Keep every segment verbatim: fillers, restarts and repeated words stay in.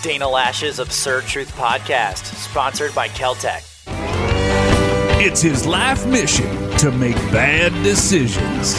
Dana Lash's Absurd Truth Podcast, sponsored by Keltec. It's his life mission to make bad decisions.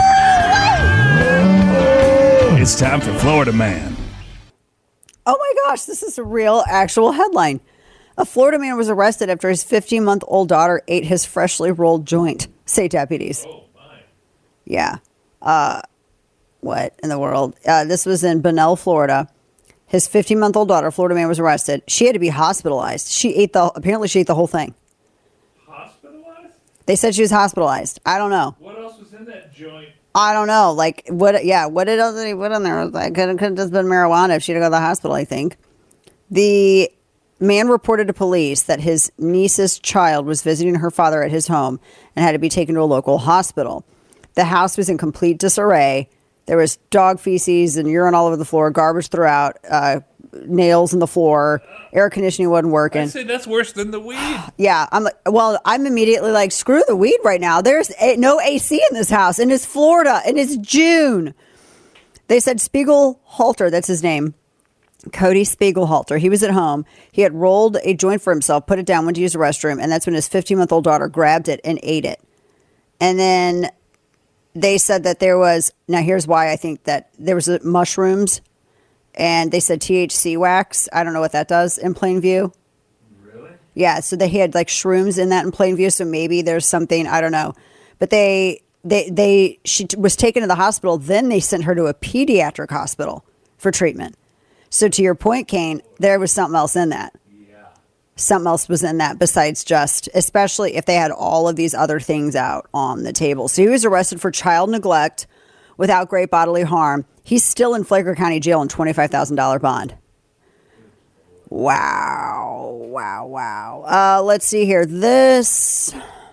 It's time for Florida Man. Oh my gosh, this is a real, actual headline. A Florida man was arrested after his fifteen-month-old daughter ate his freshly rolled joint, say deputies. Oh, my. Yeah. Uh, what in the world? Uh, this was in Bunnell, Florida. His fifteen-month-old daughter, Florida man, was arrested. She had to be hospitalized. She ate the, apparently she ate the whole thing. Hospitalized? They said she was hospitalized. I don't know. What else was in that joint? I don't know. Like, what, yeah, what did else did he put in there? Like, could have just been marijuana if she'd go to the hospital, I think. The man reported to police that his niece's child was visiting her father at his home and had to be taken to a local hospital. The house was in complete disarray. There was dog feces and urine all over the floor, garbage throughout, uh, nails in the floor, air conditioning wasn't working. I'd say that's worse than the weed. Yeah, I'm like, well, I'm immediately like, screw the weed right now. There's a, no A C in this house, and it's Florida, and it's June. They said Spiegelhalter, that's his name, Cody Spiegelhalter. He was at home. He had rolled a joint for himself, put it down, went to use the restroom, and that's when his fifteen-month-old daughter grabbed it and ate it. And then they said that there was, now here's why I think that there was mushrooms, and they said T H C wax. I don't know what that does in plain view. Really? Yeah, so they had like shrooms in that in plain view, so maybe there's something, I don't know. But they, they, they, she t- was taken to the hospital, then they sent her to a pediatric hospital for treatment. So to your point, Kane, there was something else in that. Something else was in that besides just, especially if they had all of these other things out on the table. So he was arrested for child neglect without great bodily harm. He's still in Flagler County Jail on twenty-five thousand dollars bond. Wow. Wow. Wow. Uh, let's see here. This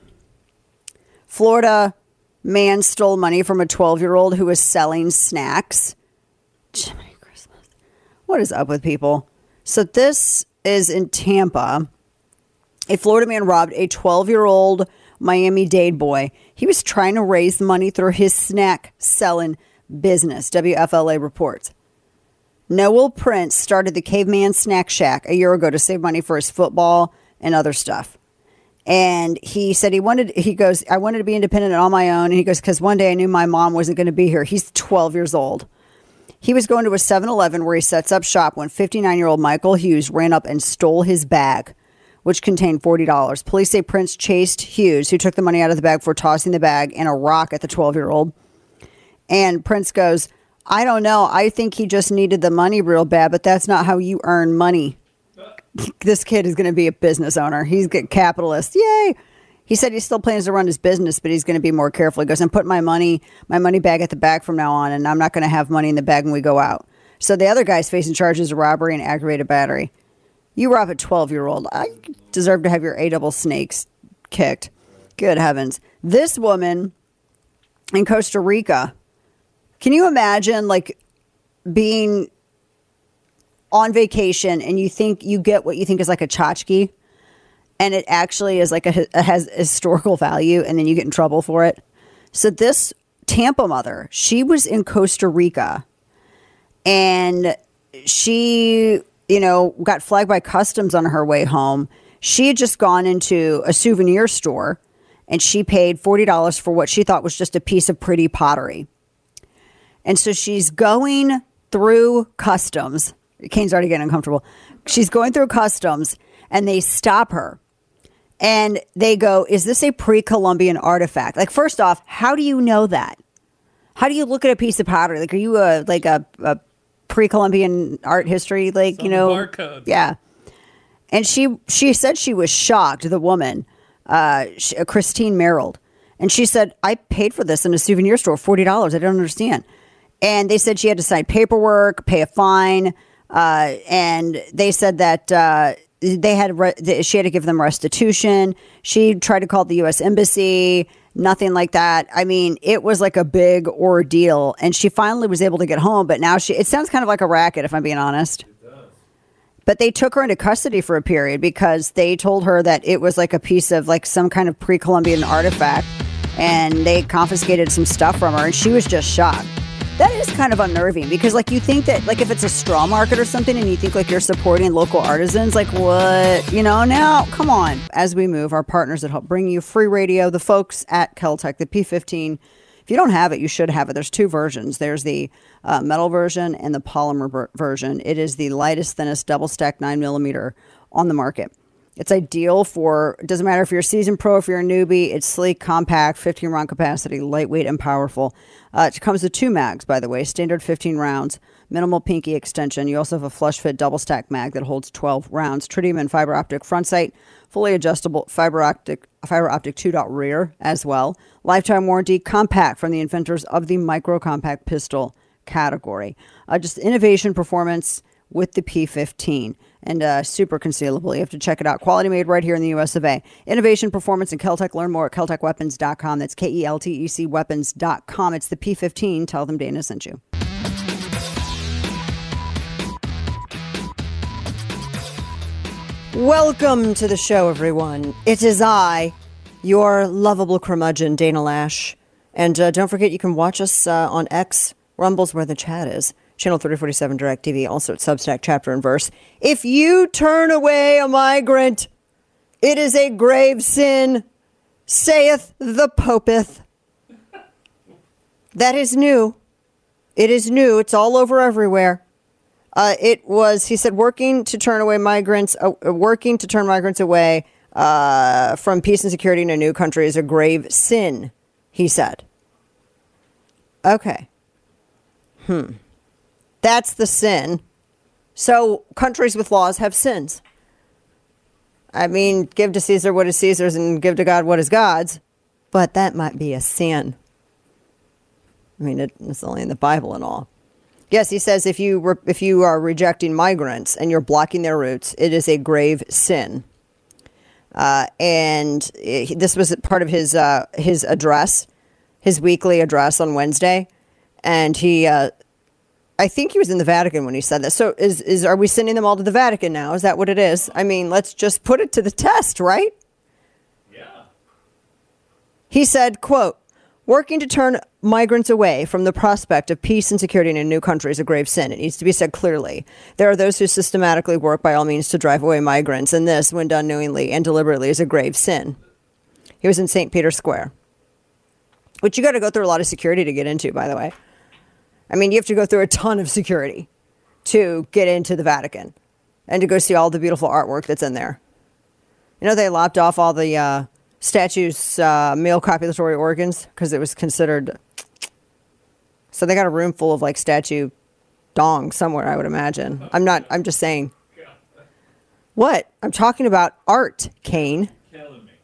Florida man stole money from a twelve-year-old who was selling snacks. Jiminy Christmas. What is up with people? So this is in Tampa. A Florida man robbed a twelve-year-old Miami-Dade boy. He was trying to raise money through his snack selling business, W F L A reports. Noel Prince started the Caveman Snack Shack a year ago to save money for his football and other stuff. And he said he wanted, he goes, I wanted to be independent on my own. And he goes, because one day I knew my mom wasn't going to be here. He's twelve years old. He was going to a seven eleven where he sets up shop when fifty-nine-year-old Michael Hughes ran up and stole his bag, which contained forty dollars. Police say Prince chased Hughes, who took the money out of the bag before tossing the bag and a rock at the twelve-year-old. And Prince goes, I don't know. I think he just needed the money real bad, but that's not how you earn money. This kid is going to be a business owner. He's a capitalist. Yay. He said he still plans to run his business, but he's going to be more careful. He goes, I'm putting my money, my money bag at the back from now on, and I'm not going to have money in the bag when we go out. So the other guy's facing charges of robbery and aggravated battery. You rob a twelve-year-old. I deserve to have your A-double snakes kicked. Good heavens. This woman in Costa Rica, can you imagine like being on vacation and you think you get what you think is like a tchotchke? And it actually is like a, a has historical value, and then you get in trouble for it. So this Tampa mother, she was in Costa Rica, and she, you know, got flagged by customs on her way home. She had just gone into a souvenir store, and she paid forty dollars for what she thought was just a piece of pretty pottery. And so she's going through customs. Kane's already getting uncomfortable. She's going through customs, and they stop her. And they go, is this a pre-Columbian artifact? Like, first off, how do you know that? How do you look at a piece of pottery? Like, are you a like a, a pre-Columbian art history? Like, Some you know, barcode. Yeah. And she she said she was shocked. The woman, uh, she, uh, Christine Merrill, and she said, I paid for this in a souvenir store, forty dollars. I don't understand. And they said she had to sign paperwork, pay a fine, uh, and they said that. Uh, They had re- she had to give them restitution. She tried to call the U S Embassy, nothing like that. I mean, it was like a big ordeal, and she finally was able to get home. But now she, it sounds kind of like a racket, if I'm being honest. It does. But they took her into custody for a period because they told her that it was like a piece of like some kind of pre-Columbian artifact, and they confiscated some stuff from her, and she was just shocked. That is kind of unnerving because, like, you think that, like, if it's a straw market or something and you think, like, you're supporting local artisans, like, what? You know, now, come on. As we move, our partners that help bring you free radio, the folks at Keltec, the P fifteen. If you don't have it, you should have it. There's two versions. There's the uh, metal version and the polymer ver- version. It is the lightest, thinnest, double-stacked nine millimeter on the market. It's ideal for, it doesn't matter if you're a seasoned pro, if you're a newbie. It's sleek, compact, fifteen round capacity, lightweight, and powerful. Uh, it comes with two mags, by the way, standard fifteen rounds, minimal pinky extension. You also have a flush fit double stack mag that holds twelve rounds, tritium and fiber optic front sight, fully adjustable fiber optic, fiber optic two dot rear as well. Lifetime warranty, compact from the inventors of the micro compact pistol category. Uh, just innovation performance with the P fifteen. And uh, super concealable. You have to check it out. Quality made right here in the U S of A. Innovation, performance, and Keltec. Learn more at keltec weapons dot com. That's K E L T E C weapons dot com. It's the P fifteen. Tell them Dana sent you. Welcome to the show, everyone. It is I, your lovable curmudgeon, Dana Lash. And uh, don't forget, you can watch us uh, on X, Rumble's where the chat is. Channel thirty forty-seven DirecTV, also at Substack, chapter and verse. If you turn away a migrant, it is a grave sin, saith the Popeth. That is new. It is new. It's all over everywhere. Uh, it was, he said, working to turn away migrants, uh, working to turn migrants away uh, from peace and security in a new country is a grave sin, he said. Okay. Hmm. That's the sin. So countries with laws have sins. I mean, give to Caesar what is Caesar's and give to God what is God's. But that might be a sin. I mean, it, it's only in the Bible and all. Yes, he says if you re- if you are rejecting migrants and you're blocking their routes, it is a grave sin. Uh, and it, this was part of his uh, his address, his weekly address on Wednesday, and he. Uh, I think he was in the Vatican when he said that. So is, is, are we sending them all to the Vatican now? Is that what it is? I mean, let's just put it to the test, right? Yeah. He said, quote, working to turn migrants away from the prospect of peace and security in a new country is a grave sin. It needs to be said clearly. There are those who systematically work by all means to drive away migrants, and this, when done knowingly and deliberately, is a grave sin. He was in Saint Peter's Square, which you got to go through a lot of security to get into, by the way. I mean, you have to go through a ton of security to get into the Vatican and to go see all the beautiful artwork that's in there. You know, they lopped off all the uh, statues' uh, male copulatory organs because it was considered. So they got a room full of like statue dong somewhere, I would imagine. I'm not, I'm just saying. What? I'm talking about art, Kane. Killing me.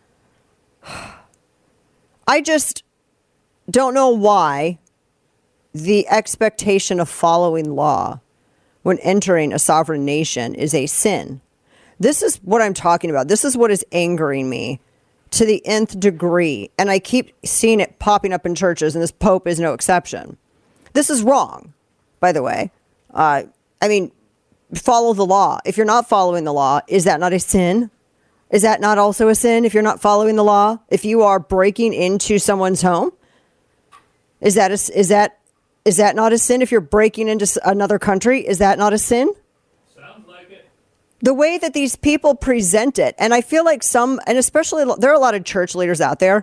I just don't know why the expectation of following law when entering a sovereign nation is a sin. This is what I'm talking about. This is what is angering me to the nth degree. And I keep seeing it popping up in churches, and this Pope is no exception. This is wrong, by the way. Uh, I mean, follow the law. If you're not following the law, is that not a sin? Is that not also a sin if you're not following the law? If you are breaking into someone's home? Is that a, is that Is that not a sin if you're breaking into another country? Is that not a sin? Sounds like it. The way that these people present it, and I feel like some, and especially there are a lot of church leaders out there,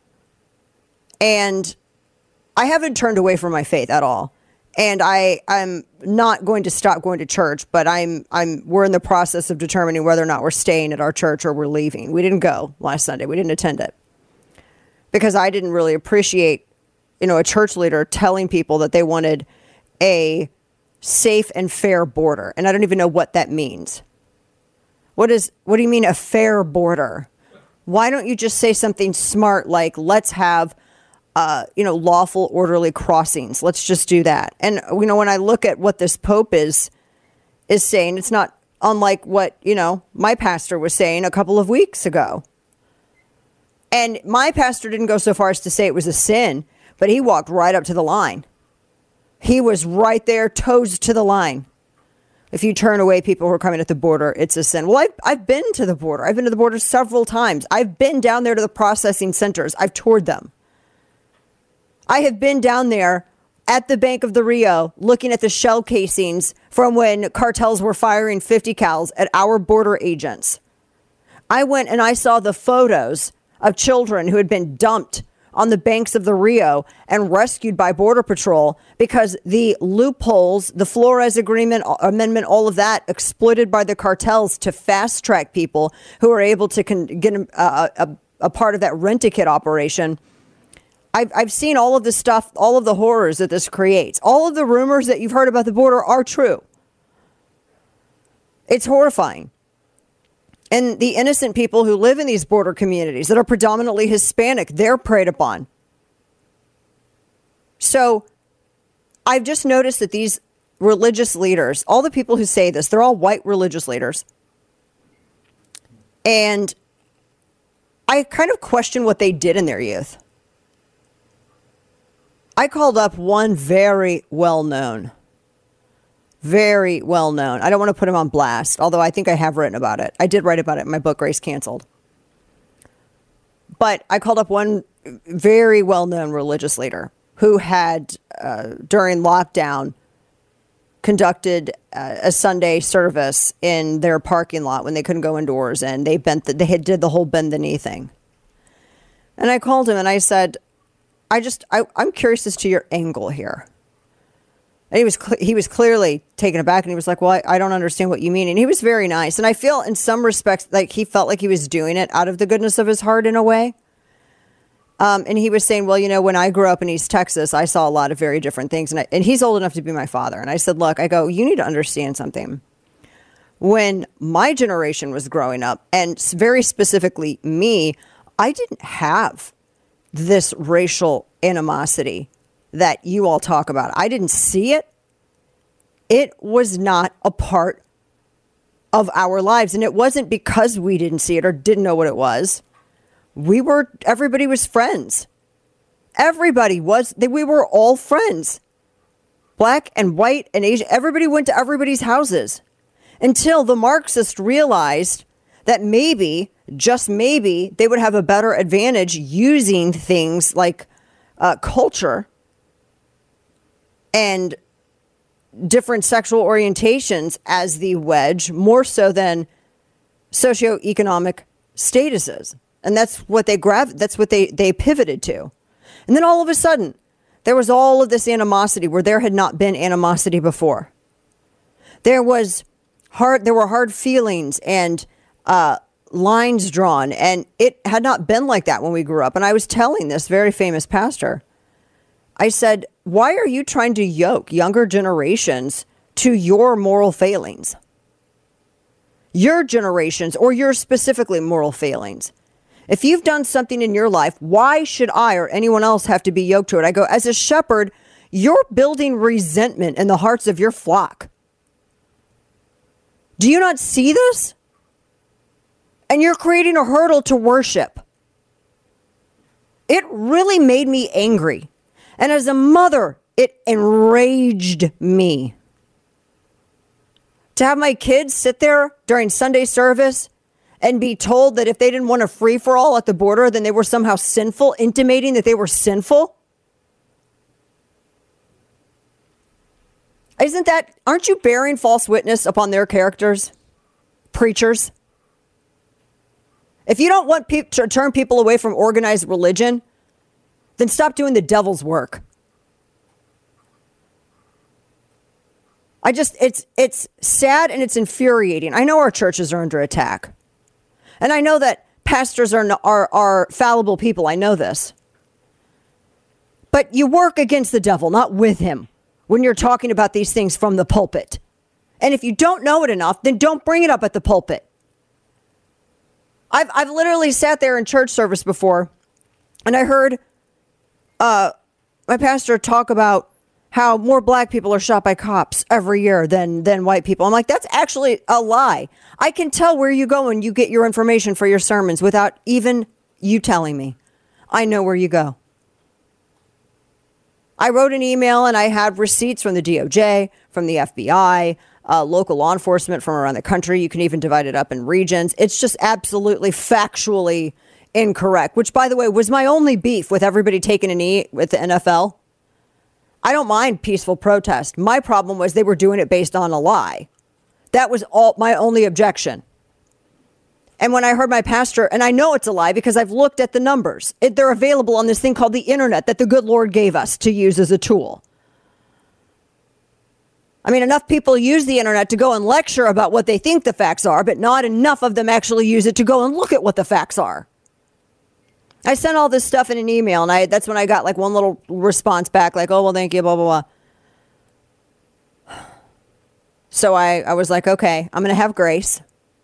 and I haven't turned away from my faith at all. And I, I'm not going to stop going to church, but I'm, I'm, we're in the process of determining whether or not we're staying at our church or we're leaving. We didn't go last Sunday. We didn't attend it because I didn't really appreciate, you know, a church leader telling people that they wanted a safe and fair border. And I don't even know what that means. What is, what do you mean a fair border? Why don't you just say something smart like, let's have, uh, you know, lawful, orderly crossings. Let's just do that. And, you know, when I look at what this Pope is, is saying, it's not unlike what, you know, my pastor was saying a couple of weeks ago. And my pastor didn't go so far as to say it was a sin, but he walked right up to the line. He was right there, toes to the line. If you turn away people who are coming at the border, it's a sin. Well, I've, I've been to the border. I've been to the border several times. I've been down there to the processing centers. I've toured them. I have been down there at the Bank of the Rio looking at the shell casings from when cartels were firing fifty cals at our border agents. I went and I saw the photos of children who had been dumped on the banks of the Rio and rescued by Border Patrol because the loopholes, the Flores Agreement, amendment, all of that exploited by the cartels to fast track people who are able to con- get a, a, a part of that rent-a-kit operation. I've, I've seen all of this stuff, all of the horrors that this creates. All of the rumors that you've heard about the border are true. It's horrifying. And the innocent people who live in these border communities that are predominantly Hispanic, they're preyed upon. So I've just noticed that these religious leaders, all the people who say this, they're all white religious leaders. And I kind of question what they did in their youth. I called up one very well-known Very well known. I don't want to put him on blast, although I think I have written about it. I did write about it in my book, Grace Canceled. But I called up one very well-known religious leader who had, uh, during lockdown, conducted uh, a Sunday service in their parking lot when they couldn't go indoors, and they bent the, they had did the whole bend the knee thing. And I called him and I said, I just I, I'm curious as to your angle here. And he was cl- he was clearly taken aback, and he was like, well, I, I don't understand what you mean. And he was very nice. And I feel in some respects like he felt like he was doing it out of the goodness of his heart in a way. Um, and he was saying, well, you know, when I grew up in East Texas, I saw a lot of very different things. And, I, and he's old enough to be my father. And I said, look, I go, you need to understand something. When my generation was growing up, and very specifically me, I didn't have this racial animosity that you all talk about. I didn't see it. It was not a part of our lives. And it wasn't because we didn't see it or didn't know what it was. We were, everybody was friends. Everybody was, we were all friends. Black and white and Asian, everybody went to everybody's houses until the Marxists realized that maybe, just maybe, they would have a better advantage using things like uh, culture and different sexual orientations as the wedge, more so than socioeconomic statuses. And that's what they grav- that's what they, they pivoted to. And then all of a sudden, there was all of this animosity where there had not been animosity before. There was hard, there were hard feelings and uh, lines drawn, and it had not been like that when we grew up. And I was telling this very famous pastor, I said, why are you trying to yoke younger generations to your moral failings? Your generations, or your specifically moral failings. If you've done something in your life, why should I or anyone else have to be yoked to it? I go, as a shepherd, you're building resentment in the hearts of your flock. Do you not see this? And you're creating a hurdle to worship. It really made me angry. And as a mother, it enraged me. To have my kids sit there during Sunday service and be told that if they didn't want a free-for-all at the border, then they were somehow sinful, intimating that they were sinful. Isn't that, aren't you bearing false witness upon their characters? Preachers. If you don't want pe- to turn people away from organized religion, then stop doing the devil's work. I just, it's, it's sad and it's infuriating. I know our churches are under attack. And I know that pastors are, are, are fallible people. I know this. But you work against the devil, not with him, when you're talking about these things from the pulpit. And if you don't know it enough, then don't bring it up at the pulpit. I've, I've literally sat there in church service before, and I heard uh, my pastor talk about how more black people are shot by cops every year than, than white people. I'm like, that's actually a lie. I can tell where you go and you get your information for your sermons without even you telling me. I know where you go. I wrote an email and I had receipts from the D O J, from the F B I, uh, local law enforcement from around the country. You can even divide it up in regions. It's just absolutely factually incorrect, which, by the way, was my only beef with everybody taking a knee with the N F L. I don't mind peaceful protest. My problem was they were doing it based on a lie. That was all my only objection. And when I heard my pastor, and I know it's a lie because I've looked at the numbers. It, they're available on this thing called the internet that the good Lord gave us to use as a tool. I mean, enough people use the internet to go and lecture about what they think the facts are, but not enough of them actually use it to go and look at what the facts are. I sent all this stuff in an email, and I that's when I got like one little response back, like, oh, well, thank you, blah, blah, blah. So I, I was like, okay, I'm going to have grace.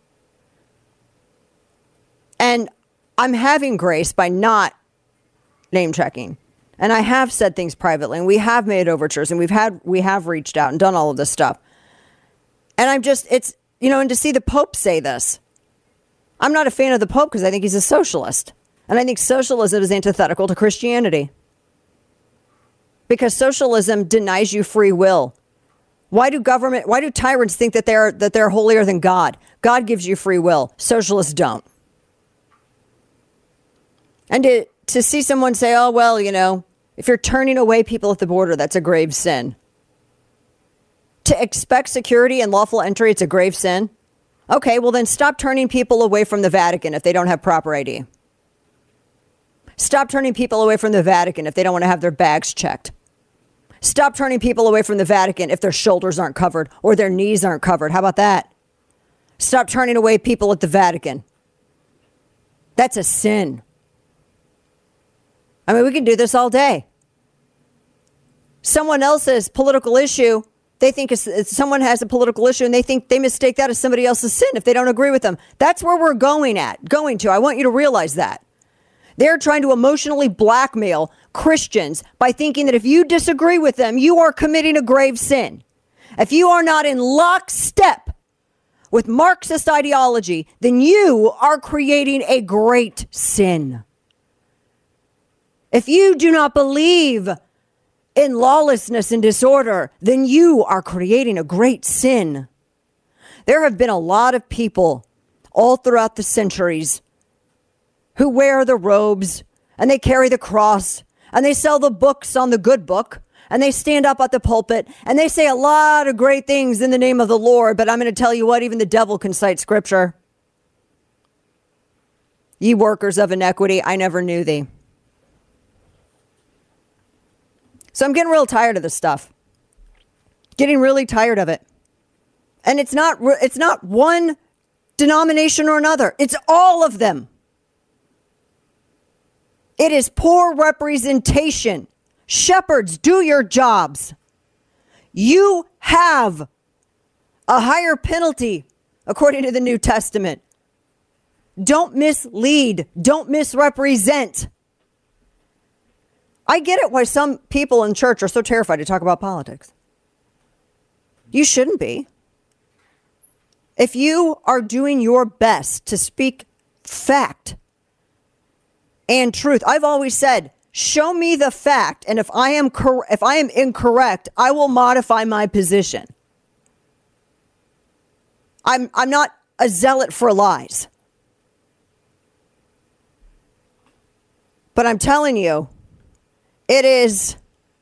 And I'm having grace by not name checking. And I have said things privately, and we have made overtures, and we've had, we have reached out and done all of this stuff. And I'm just, it's, you know, and to see the Pope say this, I'm not a fan of the Pope because I think he's a socialist. And I think socialism is antithetical to Christianity. Because socialism denies you free will. Why do government, why do tyrants think that they're, that they're holier than God? God gives you free will. Socialists don't. And to, to see someone say, oh, well, you know, if you're turning away people at the border, that's a grave sin. To expect security and lawful entry, it's a grave sin. Okay, well then stop turning people away from the Vatican if they don't have proper I D. Stop turning people away from the Vatican if they don't want to have their bags checked. Stop turning people away from the Vatican if their shoulders aren't covered or their knees aren't covered. How about that? Stop turning away people at the Vatican. That's a sin. I mean, we can do this all day. Someone else's political issue, they think it's, it's, someone has a political issue and they think they mistake that as somebody else's sin if they don't agree with them. That's where we're going at, going to. I want you to realize that. They're trying to emotionally blackmail Christians by thinking that if you disagree with them, you are committing a grave sin. If you are not in lockstep with Marxist ideology, then you are creating a great sin. If you do not believe in lawlessness and disorder, then you are creating a great sin. There have been a lot of people all throughout the centuries who wear the robes and they carry the cross and they sell the books on the good book and they stand up at the pulpit and they say a lot of great things in the name of the Lord. But I'm going to tell you what, even the devil can cite scripture. Ye workers of iniquity, I never knew thee. So I'm getting real tired of this stuff. Getting really tired of it. And it's not it's not one denomination or another. It's all of them. It is poor representation. Shepherds, do your jobs. You have a higher penalty according to the New Testament. Don't mislead. Don't misrepresent. I get it why some people in church are so terrified to talk about politics. You shouldn't be. If you are doing your best to speak fact and truth, I've always said, show me the fact, and if I am cor- if I am incorrect, I will modify my position. I'm I'm not a zealot for lies. But I'm telling you, it is,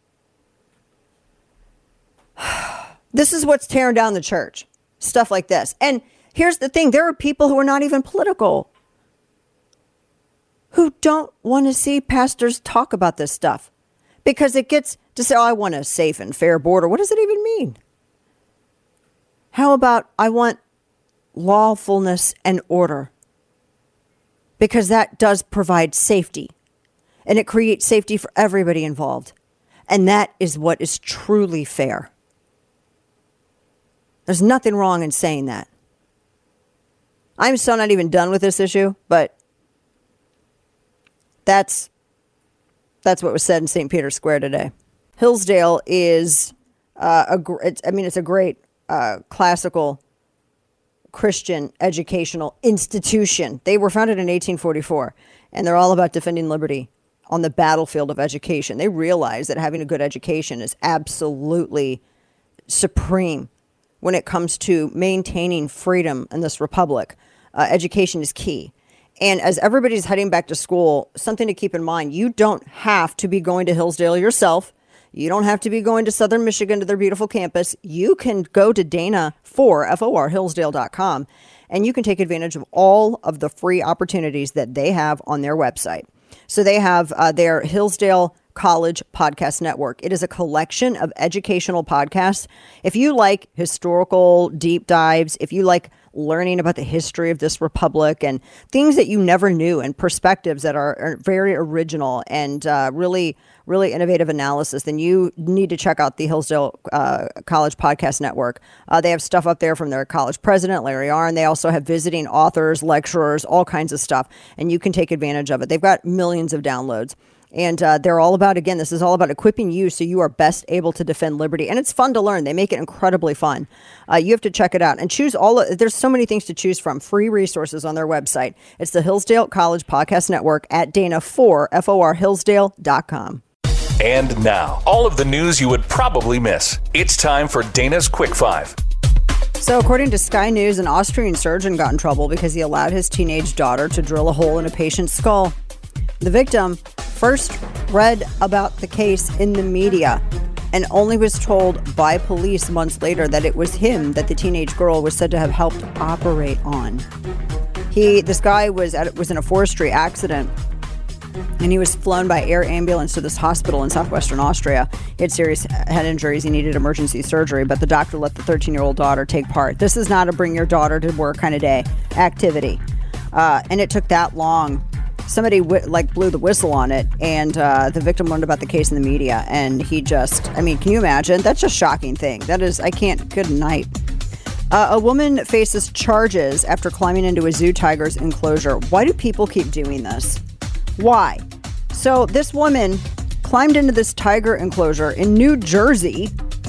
this is what's tearing down the church. Stuff like this. And here's the thing. There are people who are not even political who don't want to see pastors talk about this stuff because it gets to say, oh, I want a safe and fair border. What does it even mean? How about I want lawfulness and order? Because that does provide safety. And it creates safety for everybody involved. And that is what is truly fair. There's nothing wrong in saying that. I'm still not even done with this issue, but that's that's what was said in Saint Peter's Square today. Hillsdale is, uh, a gr- it's, I mean, it's a great uh, classical Christian educational institution. They were founded in eighteen forty-four, and they're all about defending liberty on the battlefield of education. They realize that having a good education is absolutely supreme when it comes to maintaining freedom in this republic. Uh, education is key. And as everybody's heading back to school, something to keep in mind, you don't have to be going to Hillsdale yourself. You don't have to be going to Southern Michigan to their beautiful campus. You can go to Dana for F O R Hillsdale dot com and you can take advantage of all of the free opportunities that they have on their website. So they have uh, their Hillsdale College Podcast Network. It is a collection of educational podcasts. If you like historical deep dives, if you like learning about the history of this republic and things that you never knew and perspectives that are, are very original and uh, really, really innovative analysis, then you need to check out the Hillsdale uh, College Podcast Network. Uh, they have stuff up there from their college president, Larry Arnn. They also have visiting authors, lecturers, all kinds of stuff, and you can take advantage of it. They've got millions of downloads. And uh, they're all about, again, this is all about equipping you so you are best able to defend liberty. And it's fun to learn. They make it incredibly fun. Uh, you have to check it out and choose all. Of, there's so many things to choose from. Free resources on their website. It's the Hillsdale College Podcast Network at Dana for F O R Hillsdale dot com. And now, all of the news you would probably miss. It's time for Dana's Quick Five. So according to Sky News, an Austrian surgeon got in trouble because he allowed his teenage daughter to drill a hole in a patient's skull. The victim first read about the case in the media and only was told by police months later that it was him that the teenage girl was said to have helped operate on. He, this guy was at, was in a forestry accident and he was flown by air ambulance to this hospital in southwestern Austria. He had serious head injuries. He needed emergency surgery, but the doctor let the thirteen-year-old daughter take part. This is not a bring your daughter to work kind of day activity. Uh, and it took that long. Somebody w- like blew the whistle on it, and uh, the victim learned about the case in the media, and he just, I mean, can you imagine? That's a shocking thing. That is, I can't, good night. Uh, a woman faces charges after climbing into a zoo tiger's enclosure. Why do people keep doing this? Why? So this woman climbed into this tiger enclosure in New Jersey,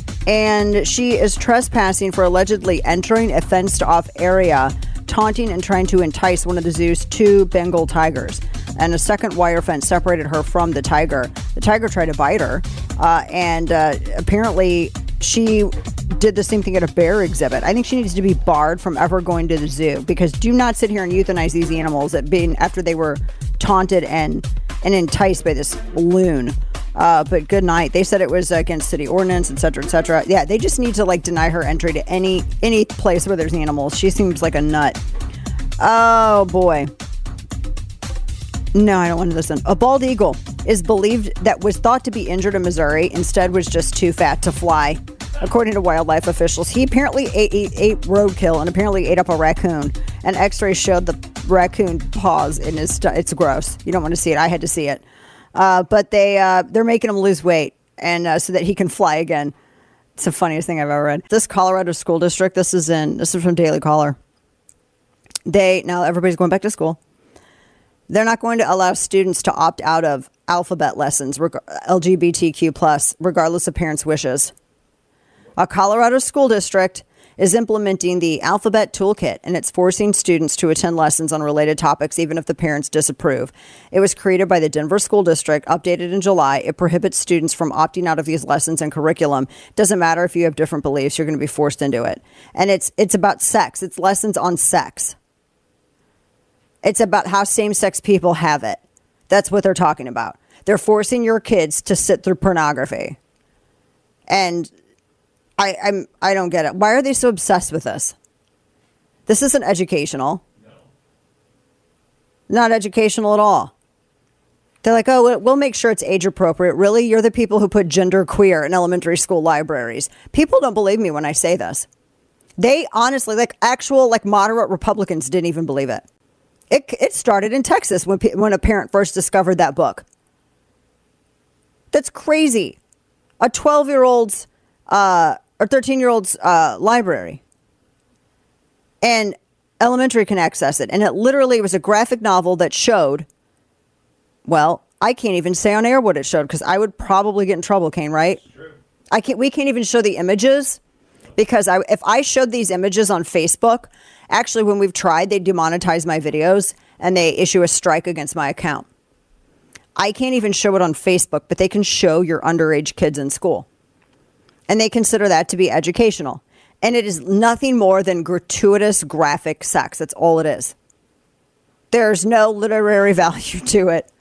and she is trespassing for allegedly entering a fenced-off area, taunting and trying to entice one of the zoo's two Bengal tigers. And a second wire fence separated her from the tiger. The tiger tried to bite her, uh, and uh, apparently she did the same thing at a bear exhibit. I think she needs to be barred from ever going to the zoo, because do not sit here and euthanize these animals at being after they were taunted and and enticed by this loon. Uh, but good night. They said it was against city ordinance, et cetera, et cetera. Yeah, they just need to like deny her entry to any any place where there's animals. She seems like a nut. Oh boy. No, I don't want to listen. A bald eagle is believed that was thought to be injured in Missouri, instead was just too fat to fly. According to wildlife officials, he apparently ate, ate, ate roadkill and apparently ate up a raccoon. And x-rays showed the raccoon paws in his st- It's gross. You don't want to see it. I had to see it. Uh, but they, uh, they're making him lose weight and uh, so that he can fly again. It's the funniest thing I've ever read. This Colorado school district, this is in, this is from Daily Caller. They, now everybody's going back to school. They're not going to allow students to opt out of alphabet lessons, reg- L G B T Q plus, regardless of parents' wishes. A Colorado school district is implementing the Alphabet Toolkit, and it's forcing students to attend lessons on related topics, even if the parents disapprove. It was created by the Denver School District, updated in July. It prohibits students from opting out of these lessons and curriculum. Doesn't matter if you have different beliefs, you're going to be forced into it. And it's it's about sex. It's lessons on sex. It's about how same-sex people have it. That's what they're talking about. They're forcing your kids to sit through pornography. And I I'm I don't get it. Why are they so obsessed with this? This isn't educational. No. Not educational at all. They're like, oh, we'll make sure it's age appropriate. Really? You're the people who put gender queer in elementary school libraries. People don't believe me when I say this. They honestly, like actual, like moderate Republicans didn't even believe it. It it started in Texas when when a parent first discovered that book. That's crazy. A twelve-year-old's uh, or thirteen-year-old's uh, library. And elementary can access it. And it literally was a graphic novel that showed, well, I can't even say on air what it showed because I would probably get in trouble, Kane, right? True. I can't. We can't even show the images because I, if I showed these images on Facebook, actually, when we've tried, they demonetize my videos and they issue a strike against my account. I can't even show it on Facebook, but they can show your underage kids in school. And they consider that to be educational. And it is nothing more than gratuitous graphic sex. That's all it is. There's no literary value to it.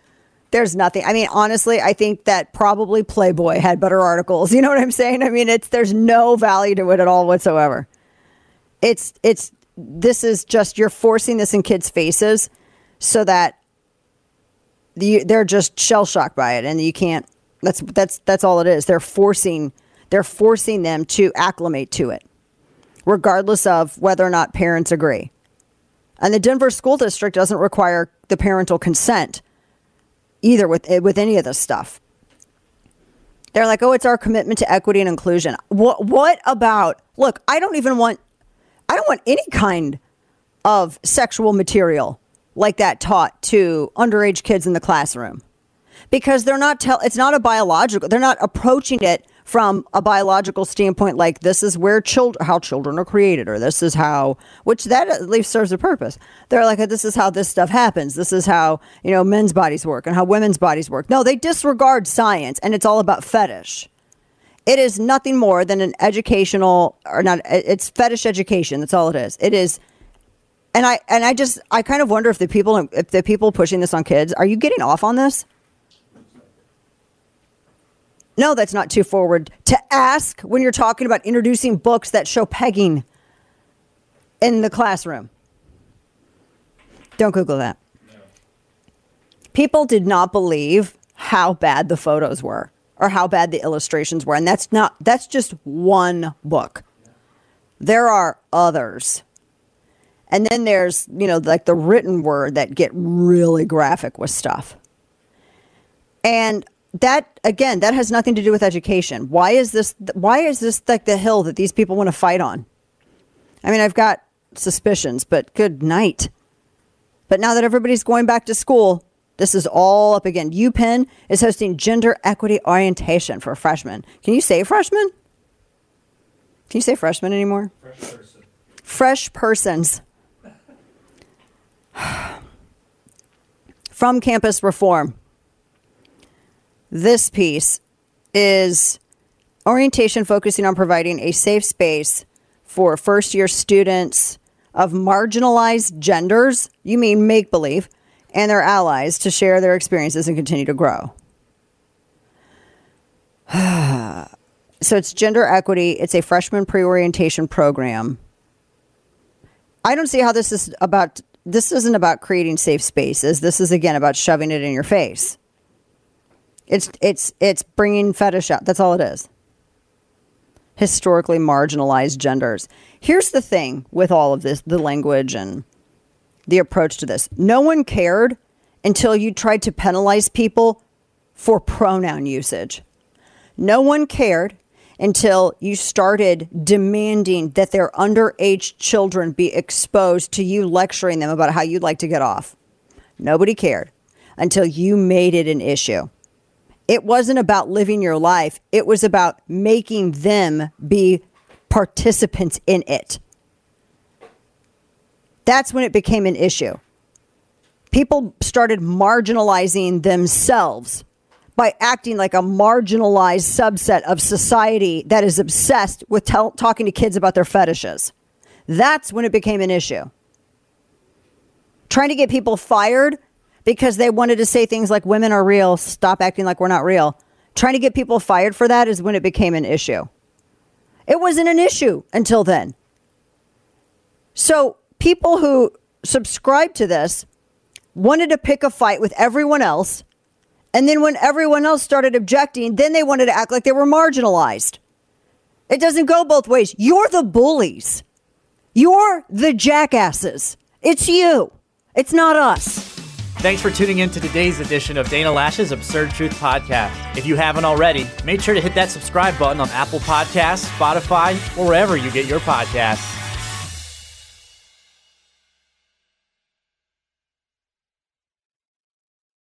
There's nothing. I mean, honestly, I think that probably Playboy had better articles. You know what I'm saying? I mean, it's there's no value to it at all whatsoever. It's it's this is just you're forcing this in kids' faces so that the, they're just shell shocked by it, and you can't. That's that's that's all it is. They're forcing they're forcing them to acclimate to it, regardless of whether or not parents agree. And the Denver School District doesn't require the parental consent either with with any of this stuff. They're like, oh, it's our commitment to equity and inclusion. What what about, look, I don't even want, I don't want any kind of sexual material like that taught to underage kids in the classroom. Because they're not, tell, it's not a biological, they're not approaching it from a biological standpoint, like this is where children, how children are created, or this is how, which that at least serves a purpose. They're like, this is how this stuff happens. This is how, you know, men's bodies work and how women's bodies work. No, they disregard science, and it's all about fetish. It is nothing more than an educational, or not, it's fetish education. That's all it is. It is. And I, and I just, I kind of wonder if the people, if the people pushing this on kids, are you getting off on this? No, that's not too forward to ask when you're talking about introducing books that show pegging in the classroom. Don't Google that. No. People did not believe how bad the photos were or how bad the illustrations were. And that's not, that's just one book. There are others. And then there's, you know, like the written word that get really graphic with stuff. And that, again, that has nothing to do with education. Why is this, why is this like the hill that these people want to fight on? I mean, I've got suspicions, but good night. But now that everybody's going back to school, this is all up again. UPenn is hosting gender equity orientation for freshmen. Can you say freshmen? Can you say freshmen anymore? Fresh person. Fresh persons. From Campus Reform. This piece is orientation focusing on providing a safe space for first-year students of marginalized genders, you mean make-believe, and their allies to share their experiences and continue to grow. So it's gender equity. It's a freshman pre-orientation program. I don't see how this is about, this isn't about creating safe spaces. This is, again, about shoving it in your face. It's it's it's bringing fetish out. That's all it is. Historically marginalized genders. Here's the thing with all of this, the language and the approach to this. No one cared until you tried to penalize people for pronoun usage. No one cared until you started demanding that their underage children be exposed to you lecturing them about how you'd like to get off. Nobody cared until you made it an issue. It wasn't about living your life. It was about making them be participants in it. That's when it became an issue. People started marginalizing themselves by acting like a marginalized subset of society that is obsessed with tell, talking to kids about their fetishes. That's when it became an issue. Trying to get people fired because they wanted to say things like women are real, stop acting like we're not real. Trying to get people fired for that is when it became an issue. It wasn't an issue until then. So people who subscribed to this wanted to pick a fight with everyone else. And then when everyone else started objecting, then they wanted to act like they were marginalized. It doesn't go both ways. You're the bullies. You're the jackasses. It's you. It's not us. Thanks for tuning in to today's edition of Dana Lash's Absurd Truth Podcast. If you haven't already, make sure to hit that subscribe button on Apple Podcasts, Spotify, or wherever you get your podcasts.